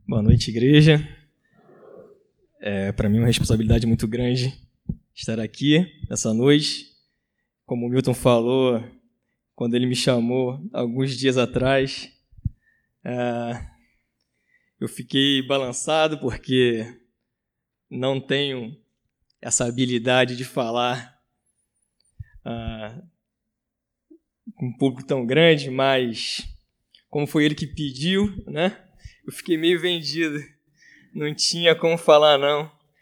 Boa noite, igreja. Para mim é uma responsabilidade muito grande estar aqui nessa noite. Como o Milton falou, quando ele me chamou alguns dias atrás, eu fiquei balançado porque não tenho essa habilidade de falar com um público tão grande, mas como foi ele que pediu, né? Eu fiquei meio vendido, não tinha como falar, não.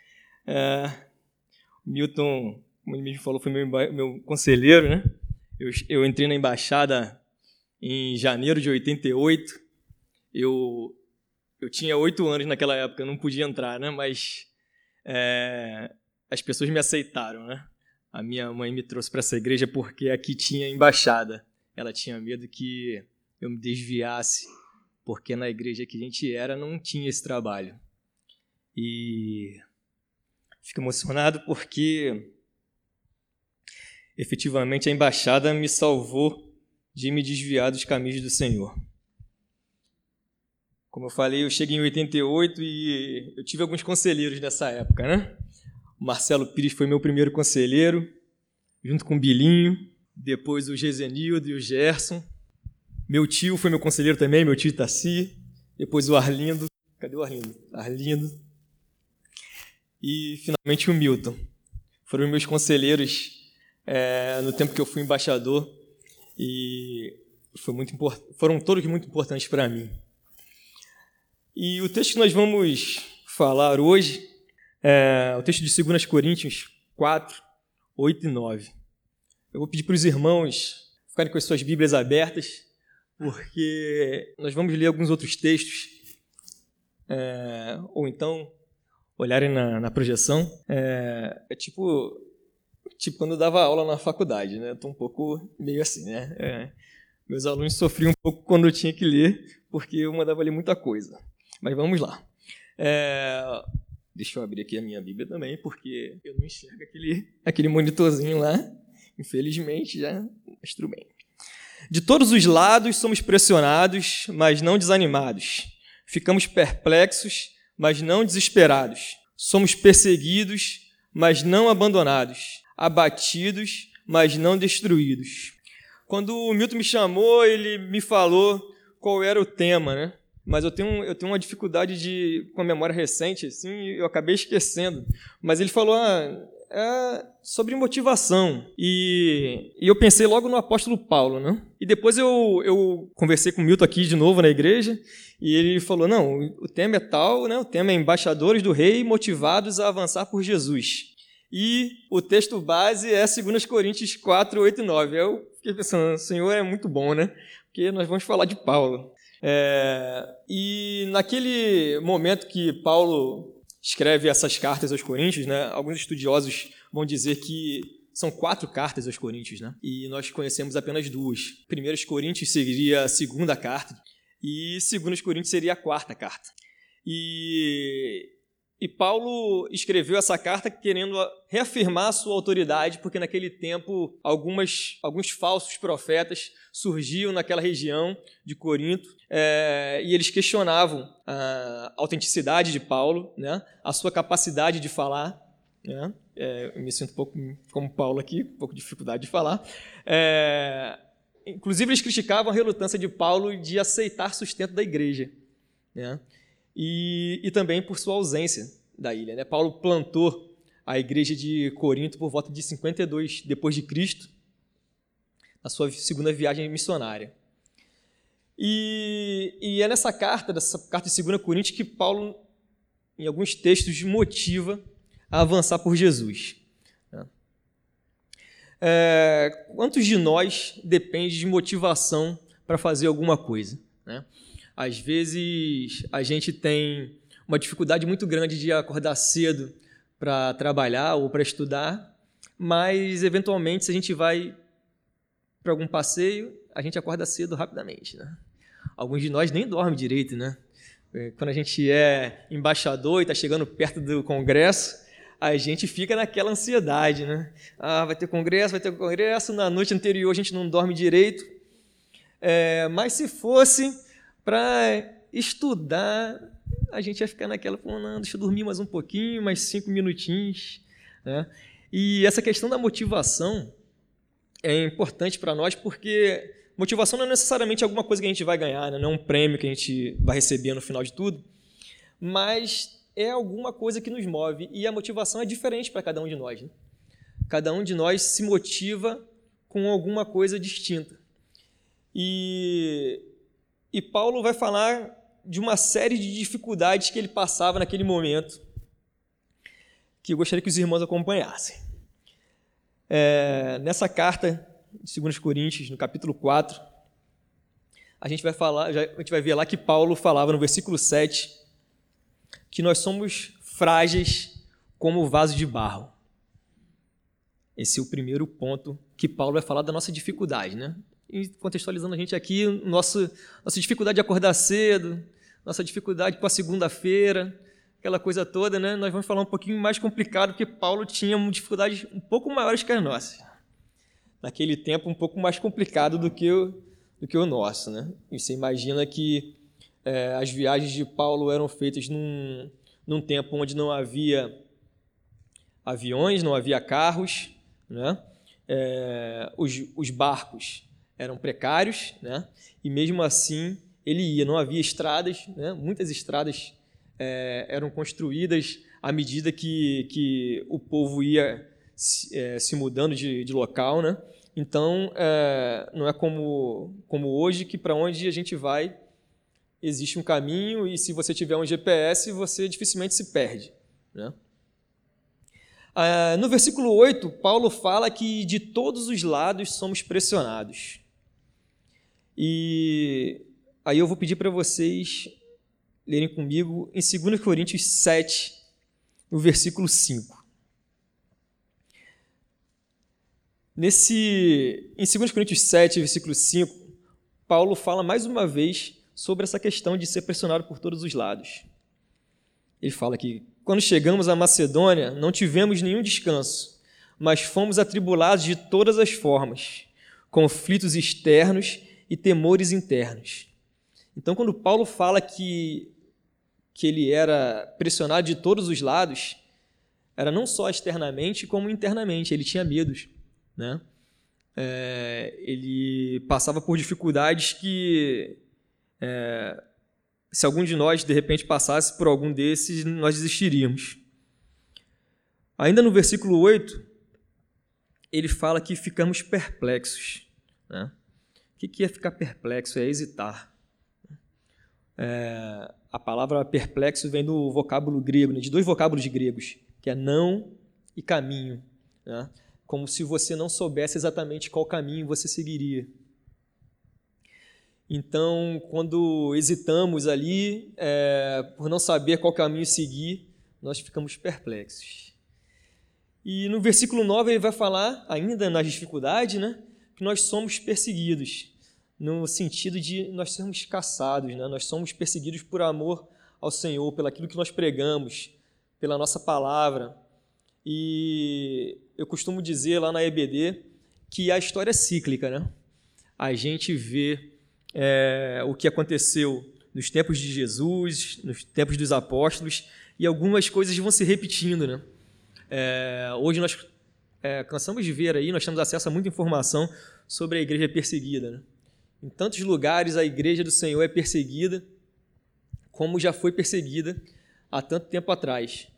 O Milton, como ele mesmo falou, foi meu conselheiro, né? Eu entrei na embaixada em janeiro de 88. Eu tinha 8 anos naquela época, eu não podia entrar, né? Mas as pessoas me aceitaram, né? A minha mãe me trouxe para essa igreja porque aqui tinha embaixada. Ela tinha medo que eu me desviasse, porque na igreja que a gente era não tinha esse trabalho. E fico emocionado porque efetivamente a embaixada me salvou de me desviar dos caminhos do Senhor. Como eu falei, eu cheguei em 88 e eu tive alguns conselheiros nessa época, né? O Marcelo Pires foi meu primeiro conselheiro, junto com o Bilinho, depois o Gesenildo e o Gerson. Meu tio foi meu conselheiro também, meu tio Itaci. Depois o Arlindo. Cadê o Arlindo? Arlindo. E, finalmente, o Milton. Foram meus conselheiros no tempo que eu fui embaixador. E foram todos muito importantes para mim. E o texto que nós vamos falar hoje é o texto de 2 Coríntios 4, 8 e 9. Eu vou pedir para os irmãos ficarem com as suas Bíblias abertas, porque nós vamos ler alguns outros textos, ou então olharem na projeção. É tipo quando eu dava aula na faculdade, né? Eu estou um pouco meio assim, né? Meus alunos sofriam um pouco quando eu tinha que ler, porque eu mandava ler muita coisa. Mas vamos lá. Deixa eu abrir aqui a minha Bíblia também, porque eu não enxergo aquele monitorzinho lá. Infelizmente, já mostro bem. De todos os lados somos pressionados, mas não desanimados. Ficamos perplexos, mas não desesperados. Somos perseguidos, mas não abandonados. Abatidos, mas não destruídos. Quando o Milton me chamou, ele me falou qual era o tema, né? Mas eu tenho uma dificuldade com a memória recente, assim, eu acabei esquecendo. Mas ele falou sobre motivação. E eu pensei logo no apóstolo Paulo, né? E depois eu conversei com o Milton aqui de novo na igreja, e ele falou, não, o tema é tal, né? O tema é embaixadores do rei motivados a avançar por Jesus. E o texto base é 2 Coríntios 4, 8 e 9. Eu fiquei pensando, o Senhor é muito bom, né? Porque nós vamos falar de Paulo. E naquele momento que Paulo escreve essas cartas aos Coríntios, né, alguns estudiosos vão dizer que são 4 cartas aos Coríntios, né, e nós conhecemos apenas 2. 1 Coríntios seria a segunda carta e 2 Coríntios seria a 4ª carta. E Paulo escreveu essa carta querendo reafirmar a sua autoridade, porque naquele tempo alguns falsos profetas surgiam naquela região de Corinto, e eles questionavam a autenticidade de Paulo, né, a sua capacidade de falar. Né, eu me sinto um pouco como Paulo aqui, um pouco de dificuldade de falar. Inclusive, eles criticavam a relutância de Paulo de aceitar sustento da igreja, né, e também por sua ausência da ilha. Né? Paulo plantou a igreja de Corinto por volta de 52 depois de Cristo, na sua segunda viagem missionária. E é nessa carta de 2 Coríntios, que Paulo, em alguns textos, motiva a avançar por Jesus. Quantos de nós depende de motivação para fazer alguma coisa? Né? Às vezes, a gente tem uma dificuldade muito grande de acordar cedo para trabalhar ou para estudar, mas, eventualmente, se a gente vai para algum passeio, a gente acorda cedo rapidamente. Né? Alguns de nós nem dormem direito. Né? Quando a gente é embaixador e está chegando perto do congresso, a gente fica naquela ansiedade. Né? Vai ter congresso, na noite anterior a gente não dorme direito. Mas se fosse para estudar, a gente ia ficar naquela, não, deixa eu dormir mais um pouquinho, mais 5 minutinhos, né? E essa questão da motivação é importante para nós, porque motivação não é necessariamente alguma coisa que a gente vai ganhar, né? Não é um prêmio que a gente vai receber no final de tudo, mas é alguma coisa que nos move, e a motivação é diferente para cada um de nós, né? Cada um de nós se motiva com alguma coisa distinta. E Paulo vai falar de uma série de dificuldades que ele passava naquele momento, que eu gostaria que os irmãos acompanhassem. Nessa carta de 2 Coríntios, no capítulo 4, a gente vai ver lá que Paulo falava no versículo 7 que nós somos frágeis como vaso de barro. Esse é o primeiro ponto que Paulo vai falar da nossa dificuldade, né? E contextualizando a gente aqui, nossa dificuldade de acordar cedo, nossa dificuldade para a segunda-feira, aquela coisa toda, né? Nós vamos falar um pouquinho mais complicado, porque Paulo tinha dificuldades um pouco maiores que as nossas. Naquele tempo, um pouco mais complicado do que o nosso, né? E você imagina que as viagens de Paulo eram feitas num tempo onde não havia aviões, não havia carros, né? Os barcos eram precários, né? E mesmo assim ele ia, não havia estradas, né? Muitas estradas eram construídas à medida que o povo ia se mudando de local, né? Então não é como hoje, que para onde a gente vai existe um caminho, e se você tiver um GPS você dificilmente se perde, né? No versículo 8, Paulo fala que de todos os lados somos pressionados. E aí eu vou pedir para vocês lerem comigo em 2 Coríntios 7, no versículo 5. Em 2 Coríntios 7, versículo 5, Paulo fala mais uma vez sobre essa questão de ser pressionado por todos os lados. Ele fala que quando chegamos à Macedônia, não tivemos nenhum descanso, mas fomos atribulados de todas as formas, conflitos externos e temores internos. Então, quando Paulo fala que ele era pressionado de todos os lados, era não só externamente, como internamente. Ele tinha medos, né? Ele passava por dificuldades que... se algum de nós, de repente, passasse por algum desses, nós desistiríamos. Ainda no versículo 8, ele fala que ficamos perplexos, né? O que é ficar perplexo? É hesitar. A palavra perplexo vem do vocábulo grego, né? De 2 vocábulos gregos, que é não e caminho, né? Como se você não soubesse exatamente qual caminho você seguiria. Então, quando hesitamos ali, por não saber qual caminho seguir, nós ficamos perplexos. E no versículo 9 ele vai falar, ainda nas dificuldades, né, que nós somos perseguidos, no sentido de nós sermos caçados, né? Nós somos perseguidos por amor ao Senhor, pelo aquilo que nós pregamos, pela nossa palavra. E eu costumo dizer lá na EBD que a história é cíclica, né? A gente vê o que aconteceu nos tempos de Jesus, nos tempos dos apóstolos, e algumas coisas vão se repetindo, né? Hoje nós cansamos de ver aí, nós temos acesso a muita informação sobre a igreja perseguida, né? Em tantos lugares a igreja do Senhor é perseguida, como já foi perseguida há tanto tempo atrás.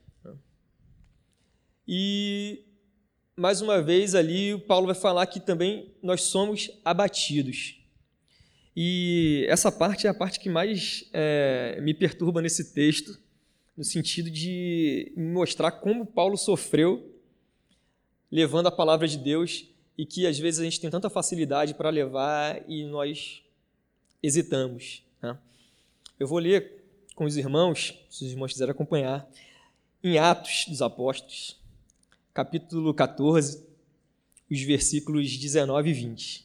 E, mais uma vez, ali o Paulo vai falar que também nós somos abatidos. E essa parte é a parte que mais me perturba nesse texto, no sentido de mostrar como Paulo sofreu levando a palavra de Deus, e que às vezes a gente tem tanta facilidade para levar e nós hesitamos, né? Eu vou ler com os irmãos, se os irmãos quiserem acompanhar, em Atos dos Apóstolos, capítulo 14, os versículos 19 e 20.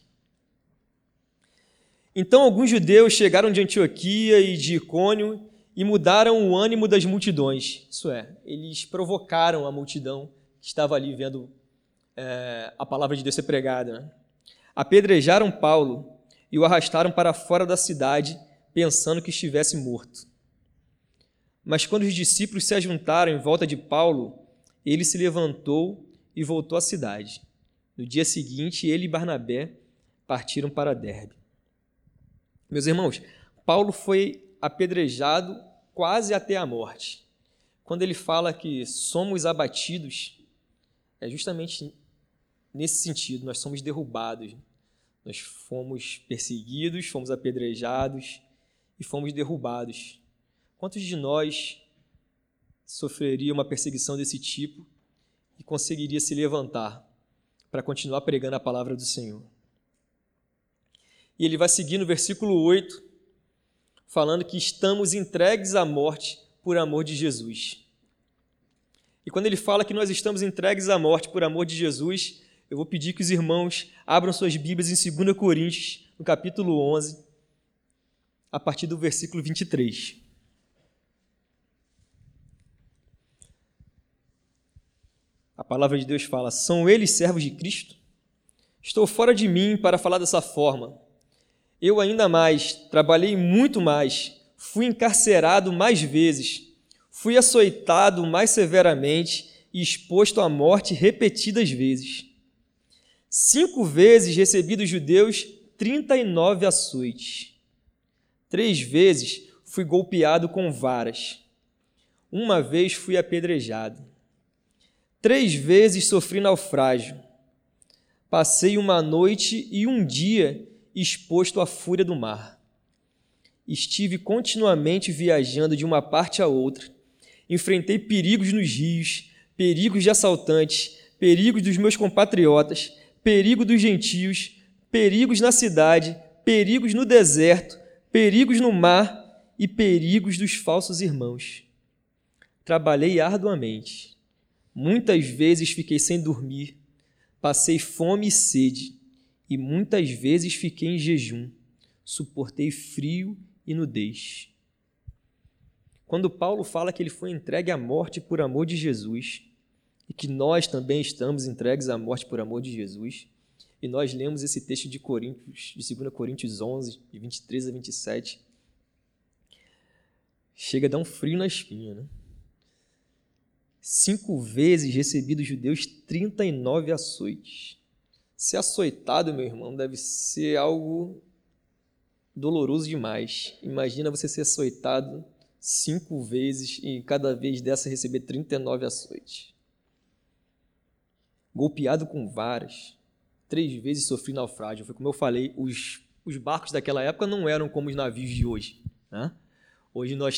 Então alguns judeus chegaram de Antioquia e de Icônio e mudaram o ânimo das multidões. Isso é, eles provocaram a multidão que estava ali vendo a palavra de Deus ser pregada, né? Apedrejaram Paulo e o arrastaram para fora da cidade, pensando que estivesse morto. Mas quando os discípulos se ajuntaram em volta de Paulo, ele se levantou e voltou à cidade. No dia seguinte, ele e Barnabé partiram para Derbe. Meus irmãos, Paulo foi apedrejado quase até a morte. Quando ele fala que somos abatidos, é justamente nesse sentido, nós somos derrubados. Nós fomos perseguidos, fomos apedrejados e fomos derrubados. Quantos de nós sofreria uma perseguição desse tipo e conseguiria se levantar para continuar pregando a palavra do Senhor? E ele vai seguir no versículo 8, falando que estamos entregues à morte por amor de Jesus. E quando ele fala que nós estamos entregues à morte por amor de Jesus, eu vou pedir que os irmãos abram suas Bíblias em 2 Coríntios, no capítulo 11, a partir do versículo 23. A palavra de Deus fala: são eles servos de Cristo? Estou fora de mim para falar dessa forma. Eu ainda mais, trabalhei muito mais, fui encarcerado mais vezes, fui açoitado mais severamente e exposto à morte repetidas vezes. 5 vezes recebi dos judeus 39 açoites. 3 vezes fui golpeado com varas. 1 vez fui apedrejado. 3 vezes sofri naufrágio. Passei uma noite e um dia exposto à fúria do mar. Estive continuamente viajando de uma parte a outra. Enfrentei perigos nos rios, perigos de assaltantes, perigos dos meus compatriotas, perigo dos gentios, perigos na cidade, perigos no deserto, perigos no mar e perigos dos falsos irmãos. Trabalhei arduamente. Muitas vezes fiquei sem dormir, passei fome e sede, e muitas vezes fiquei em jejum, suportei frio e nudez. Quando Paulo fala que ele foi entregue à morte por amor de Jesus, e que nós também estamos entregues à morte por amor de Jesus, e nós lemos esse texto de Coríntios, de 2 Coríntios 11, de 23 a 27, chega a dar um frio na espinha, né? 5 vezes recebi dos judeus 39 açoites. Ser açoitado, meu irmão, deve ser algo doloroso demais. Imagina você ser açoitado 5 vezes e cada vez dessa receber 39 açoites. Golpeado com varas. 3 vezes sofri naufrágio. Foi como eu falei, os barcos daquela época não eram como os navios de hoje, né? Hoje nós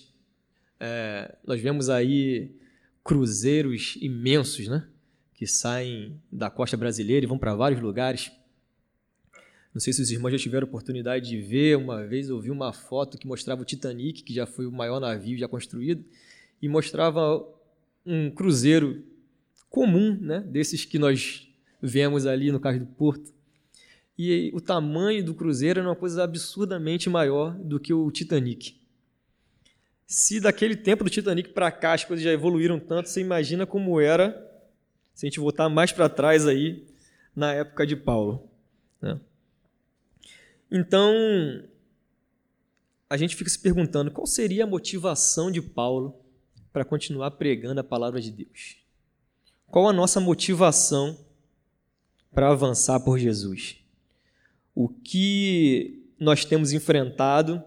vemos aí cruzeiros imensos, né? Que saem da costa brasileira e vão para vários lugares. Não sei se os irmãos já tiveram oportunidade de ver. Uma vez eu vi uma foto que mostrava o Titanic, que já foi o maior navio já construído, e mostrava um cruzeiro comum, né? Desses que nós vemos ali no Cais do Porto. E o tamanho do cruzeiro era uma coisa absurdamente maior do que o Titanic. Se daquele tempo do Titanic para cá as coisas já evoluíram tanto, você imagina como era se a gente voltar mais para trás aí na época de Paulo, né? Então, a gente fica se perguntando qual seria a motivação de Paulo para continuar pregando a palavra de Deus. Qual a nossa motivação para avançar por Jesus? O que nós temos enfrentado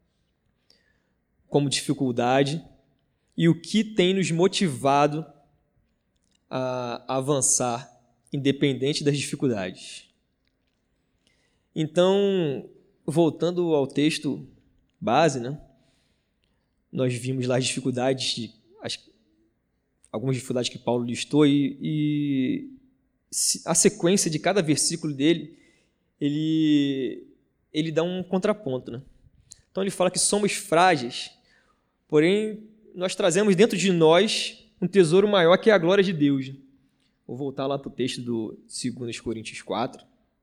como dificuldade e o que tem nos motivado a avançar, independente das dificuldades. Então, voltando ao texto base, né? Nós vimos lá as dificuldades, algumas dificuldades que Paulo listou, e a sequência de cada versículo dele, ele dá um contraponto, né? Então ele fala que somos frágeis, porém nós trazemos dentro de nós um tesouro maior que é a glória de Deus. Vou voltar lá para o texto do 2 Coríntios 4,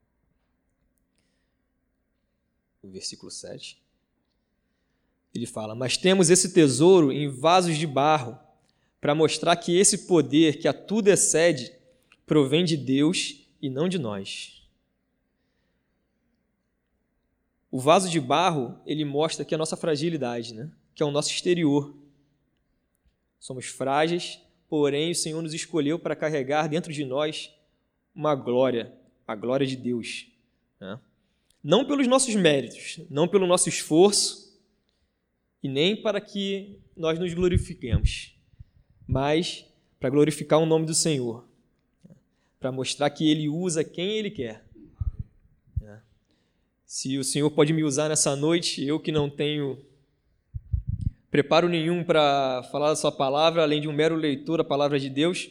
o versículo 7. Ele fala: mas temos esse tesouro em vasos de barro, para mostrar que esse poder que a tudo excede provém de Deus e não de nós. O vaso de barro, ele mostra aqui a nossa fragilidade, né? Que é o nosso exterior. Somos frágeis, porém o Senhor nos escolheu para carregar dentro de nós uma glória, a glória de Deus, né? Não pelos nossos méritos, não pelo nosso esforço, e nem para que nós nos glorifiquemos, mas para glorificar o nome do Senhor, para mostrar que Ele usa quem Ele quer. Se o Senhor pode me usar nessa noite, eu que não tenho preparo nenhum para falar da sua palavra, além de um mero leitor da palavra de Deus,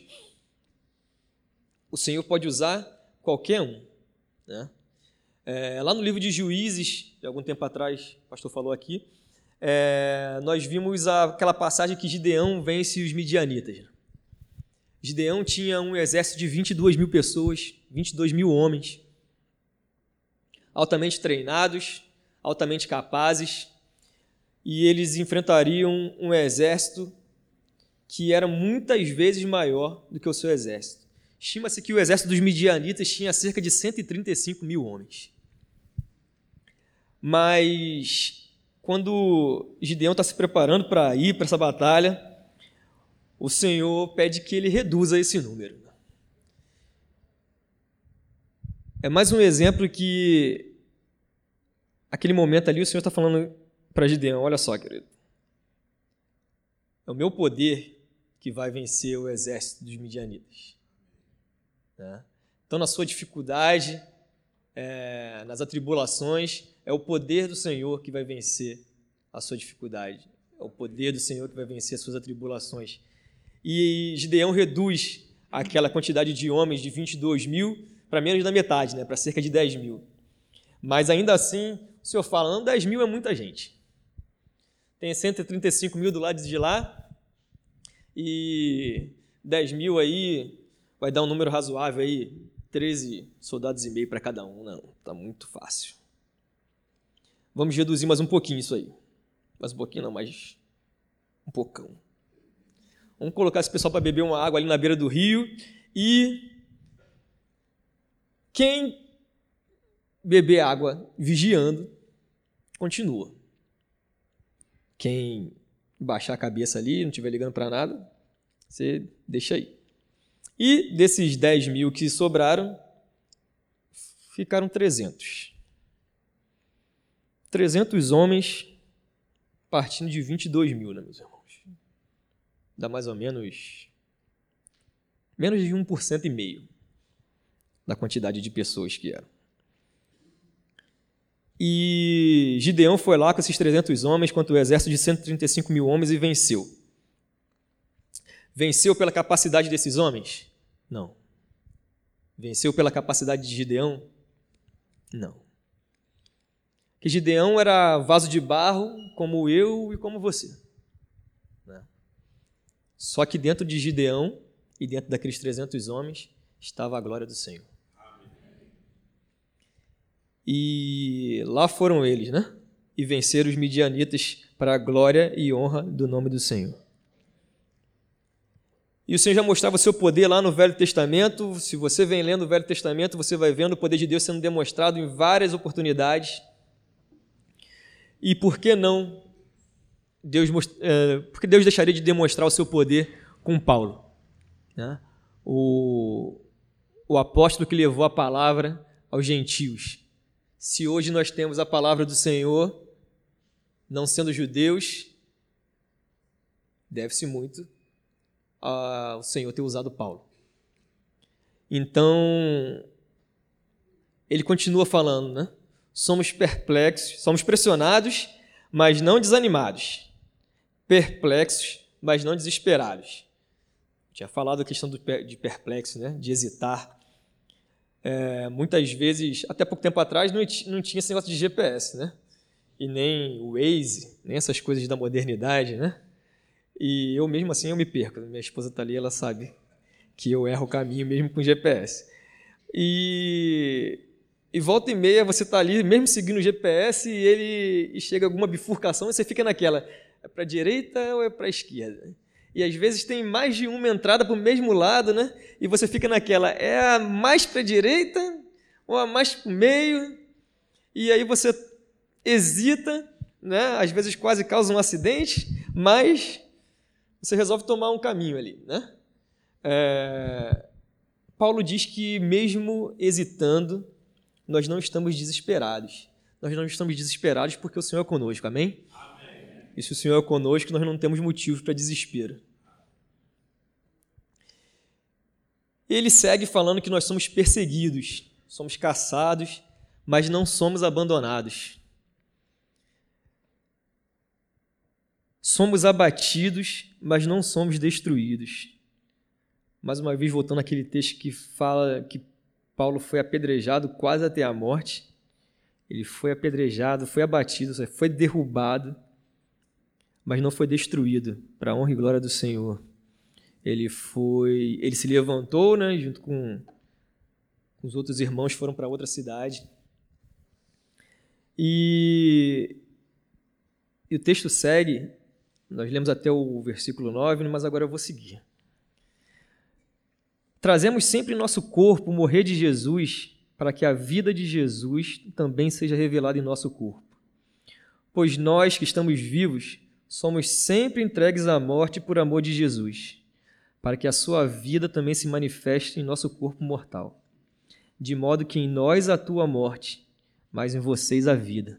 o Senhor pode usar qualquer um, né? Lá no livro de Juízes, de algum tempo atrás, o pastor falou aqui, nós vimos aquela passagem que Gideão vence os midianitas. Gideão tinha um exército de 22 mil pessoas, 22 mil homens, altamente treinados, altamente capazes, e eles enfrentariam um exército que era muitas vezes maior do que o seu exército. Estima-se que o exército dos midianitas tinha cerca de 135 mil homens. Mas, quando Gideão está se preparando para ir para essa batalha, o Senhor pede que ele reduza esse número. É mais um exemplo que, aquele momento ali, o Senhor está falando para Gideão: olha só, querido, é o meu poder que vai vencer o exército dos midianitas. Então, na sua dificuldade, nas atribulações, é o poder do Senhor que vai vencer a sua dificuldade. É o poder do Senhor que vai vencer as suas atribulações. E Gideão reduz aquela quantidade de homens de 22 mil para menos da metade, para cerca de 10 mil. Mas ainda assim, o Senhor fala: não, 10 mil é muita gente. Tem 135 mil do lado de lá e 10 mil aí vai dar um número razoável aí, 13 soldados e meio para cada um. Não, está muito fácil. Vamos reduzir mais um pouquinho isso aí. Mais um pouquinho não, mais um pocão. Vamos colocar esse pessoal para beber uma água ali na beira do rio e quem beber água vigiando, continua. Quem baixar a cabeça ali, não estiver ligando para nada, você deixa aí. E desses 10 mil que sobraram, ficaram 300. 300 homens partindo de 22 mil, né, meus irmãos? Dá mais ou menos de 1,5% da quantidade de pessoas que eram. E Gideão foi lá com esses 300 homens contra o exército de 135 mil homens e venceu. Venceu pela capacidade desses homens? Não. Venceu pela capacidade de Gideão? Não. Que Gideão era vaso de barro, como eu e como você. Só que dentro de Gideão e dentro daqueles 300 homens estava a glória do Senhor. E lá foram eles, e venceram os midianitas para a glória e honra do nome do Senhor. E o Senhor já mostrava o seu poder lá no Velho Testamento. Se você vem lendo o Velho Testamento, você vai vendo o poder de Deus sendo demonstrado em várias oportunidades. E por que não porque Deus deixaria de demonstrar o seu poder com Paulo, o apóstolo que levou a palavra aos gentios? Se hoje nós temos a palavra do Senhor, não sendo judeus, deve-se muito ao Senhor ter usado Paulo. Então, ele continua falando, Somos perplexos, somos pressionados, mas não desanimados. Perplexos, mas não desesperados. Tinha falado a questão de perplexo, de hesitar. Muitas vezes, até pouco tempo atrás, não tinha esse negócio de GPS, E nem o Waze, nem essas coisas da modernidade, E eu mesmo assim eu me perco. Minha esposa está ali, ela sabe que eu erro o caminho mesmo com GPS. E volta e meia você está ali, mesmo seguindo o GPS, e chega alguma bifurcação e você fica naquela: é para a direita ou é para a esquerda? E às vezes tem mais de uma entrada para o mesmo lado, E você fica naquela: é a mais para a direita ou a mais para o meio? E aí você hesita, Às vezes quase causa um acidente, mas você resolve tomar um caminho ali, né? Paulo diz que mesmo hesitando, nós não estamos desesperados. Nós não estamos desesperados porque o Senhor é conosco, amém? Amém. E se o Senhor é conosco, nós não temos motivo para desespero. Ele segue falando que nós somos perseguidos, somos caçados, mas não somos abandonados. Somos abatidos, mas não somos destruídos. Mais uma vez, voltando àquele texto que fala que Paulo foi apedrejado quase até a morte. Ele foi apedrejado, foi abatido, foi derrubado, mas não foi destruído, para a honra e glória do Senhor. Ele se levantou, né, junto com os outros irmãos, foram para outra cidade. E o texto segue, nós lemos até o versículo 9, mas agora eu vou seguir. Trazemos sempre em nosso corpo o morrer de Jesus, para que a vida de Jesus também seja revelada em nosso corpo. Pois nós que estamos vivos, somos sempre entregues à morte por amor de Jesus, para que a sua vida também se manifeste em nosso corpo mortal. De modo que em nós atua a morte, mas em vocês a vida.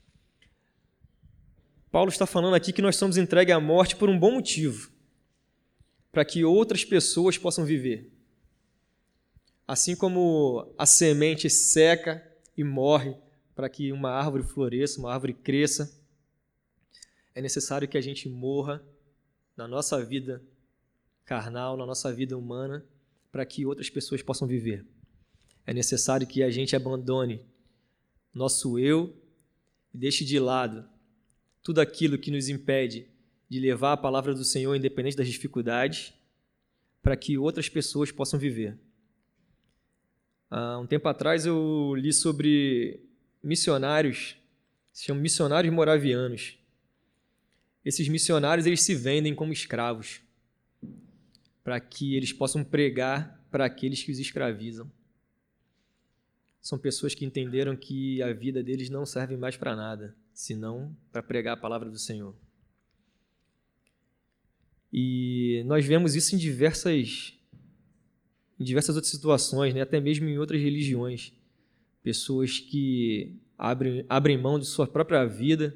Paulo está falando aqui que nós somos entregues à morte por um bom motivo, para que outras pessoas possam viver. Assim como a semente seca e morre para que uma árvore floresça, uma árvore cresça, é necessário que a gente morra na nossa vida carnal, na nossa vida humana, para que outras pessoas possam viver. É necessário que a gente abandone nosso eu e deixe de lado tudo aquilo que nos impede de levar a palavra do Senhor independente das dificuldades, para que outras pessoas possam viver. Há um tempo atrás eu li sobre missionários, se chamam missionários moravianos. Esses missionários, eles se vendem como escravos, para que eles possam pregar para aqueles que os escravizam. São pessoas que entenderam que a vida deles não serve mais para nada, senão para pregar a palavra do Senhor. E nós vemos isso em diversas outras situações, né? Até mesmo em outras religiões. Pessoas que abrem mão de sua própria vida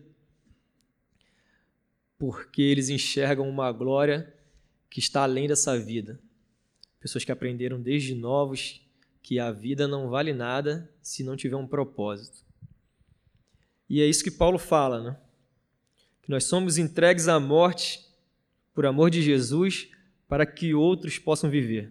porque eles enxergam uma glória que está além dessa vida. Pessoas que aprenderam desde novos que a vida não vale nada se não tiver um propósito. E é isso que Paulo fala, né? Que nós somos entregues à morte por amor de Jesus para que outros possam viver.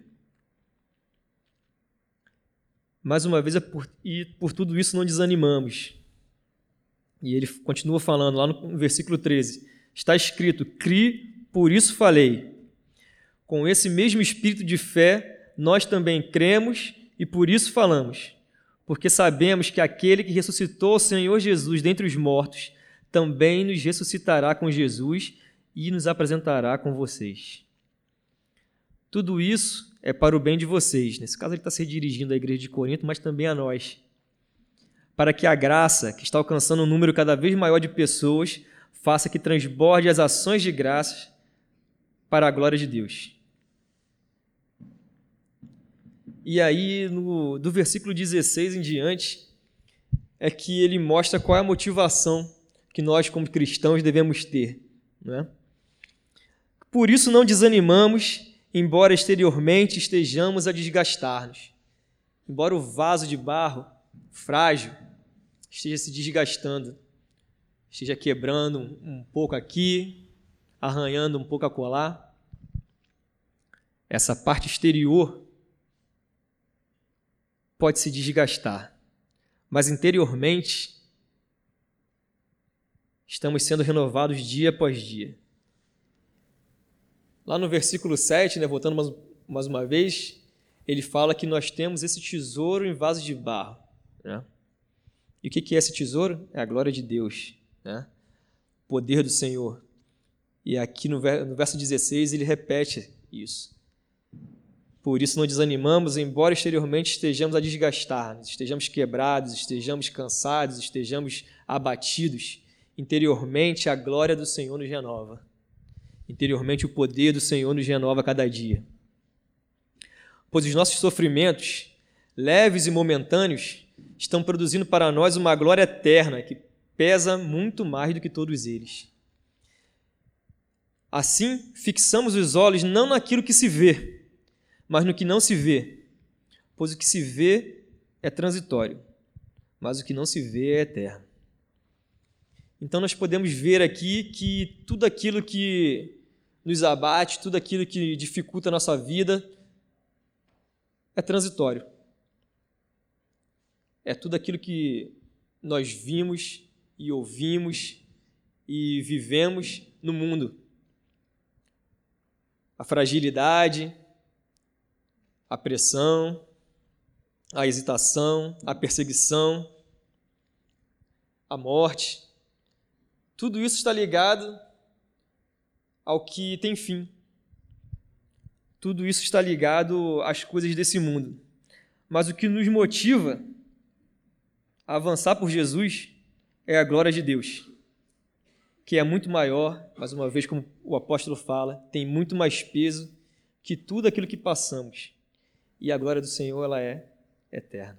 Mais uma vez, por tudo isso não desanimamos. E ele continua falando lá no versículo 13. Está escrito, cri, por isso falei. Com esse mesmo espírito de fé, nós também cremos e por isso falamos. Porque sabemos que aquele que ressuscitou o Senhor Jesus dentre os mortos também nos ressuscitará com Jesus e nos apresentará com vocês. Tudo isso é para o bem de vocês. Nesse caso, ele está se dirigindo à igreja de Corinto, mas também a nós. Para que a graça, que está alcançando um número cada vez maior de pessoas, faça que transborde as ações de graças para a glória de Deus. E aí, do versículo 16 em diante, é que ele mostra qual é a motivação que nós, como cristãos, devemos ter, não é? Por isso não desanimamos, embora exteriormente estejamos a desgastar-nos. Embora o vaso de barro, frágil, esteja se desgastando, esteja quebrando um pouco aqui, arranhando um pouco acolá, essa parte exterior pode se desgastar, mas interiormente estamos sendo renovados dia após dia. Lá no versículo 7, né, voltando mais uma vez, ele fala que nós temos esse tesouro em vaso de barro, né? E o que é esse tesouro? É a glória de Deus, né? O poder do Senhor. E aqui no verso 16 ele repete isso. Por isso não desanimamos, embora exteriormente estejamos a desgastar-nos, estejamos quebrados, estejamos cansados, estejamos abatidos. Interiormente a glória do Senhor nos renova. Interiormente, o poder do Senhor nos renova a cada dia. Pois os nossos sofrimentos, leves e momentâneos, estão produzindo para nós uma glória eterna que pesa muito mais do que todos eles. Assim, fixamos os olhos não naquilo que se vê, mas no que não se vê, pois o que se vê é transitório, mas o que não se vê é eterno. Então nós podemos ver aqui que tudo aquilo que nos abate, tudo aquilo que dificulta a nossa vida é transitório. É tudo aquilo que nós vimos e ouvimos e vivemos no mundo. A fragilidade, a pressão, a hesitação, a perseguição, a morte. Tudo isso está ligado ao que tem fim. Tudo isso está ligado às coisas desse mundo. Mas o que nos motiva a avançar por Jesus é a glória de Deus, que é muito maior, mais uma vez, como o apóstolo fala, tem muito mais peso que tudo aquilo que passamos. E a glória do Senhor, ela é eterna.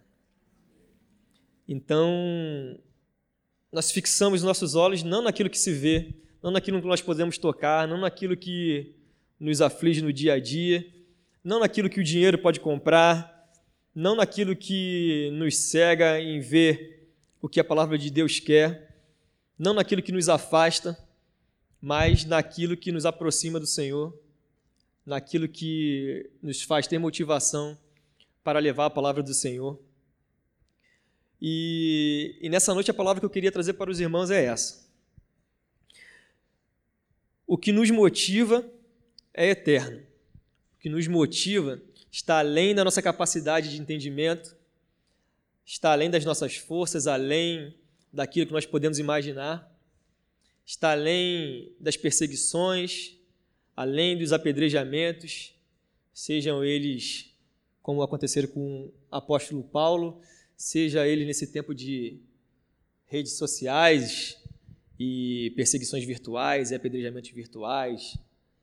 Então, nós fixamos nossos olhos não naquilo que se vê, não naquilo que nós podemos tocar, não naquilo que nos aflige no dia a dia, não naquilo que o dinheiro pode comprar, não naquilo que nos cega em ver o que a palavra de Deus quer, não naquilo que nos afasta, mas naquilo que nos aproxima do Senhor, naquilo que nos faz ter motivação para levar a palavra do Senhor. E nessa noite a palavra que eu queria trazer para os irmãos é essa. O que nos motiva é eterno. O que nos motiva está além da nossa capacidade de entendimento, está além das nossas forças, além daquilo que nós podemos imaginar, está além das perseguições, além dos apedrejamentos, sejam eles como aconteceram com o apóstolo Paulo, seja ele nesse tempo de redes sociais e perseguições virtuais e apedrejamentos virtuais.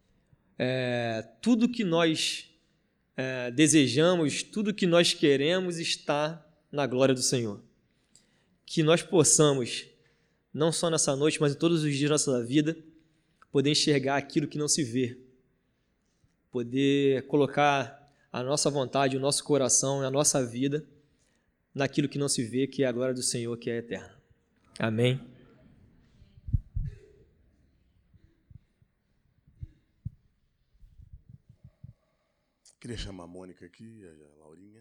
Tudo que nós desejamos, tudo que nós queremos está na glória do Senhor. Que nós possamos, não só nessa noite, mas em todos os dias da nossa vida, poder enxergar aquilo que não se vê, poder colocar a nossa vontade, o nosso coração, a nossa vida naquilo que não se vê, que é a glória do Senhor, que é eterna. Amém? Queria chamar a Mônica aqui, a Laurinha.